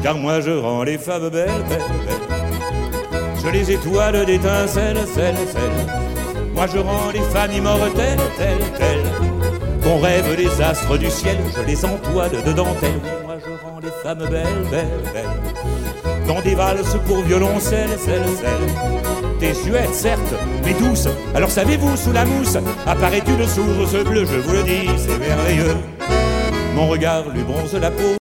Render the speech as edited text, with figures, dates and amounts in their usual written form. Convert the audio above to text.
car moi je rends les femmes belles, belles, belles. Je les étoile d'étincelles, celles, celles. Moi je rends les femmes immortelles, telles, telles. Qu'on rêve les astres du ciel, je les entoile de dentelles. Moi je rends les femmes belles, belles, belles. Dans des valses pour violoncelle, celles, celles. Désuète, certes, mais douce. Alors savez-vous, sous la mousse, apparaît une source bleue, je vous le dis, c'est merveilleux. Mon regard lui bronze la peau.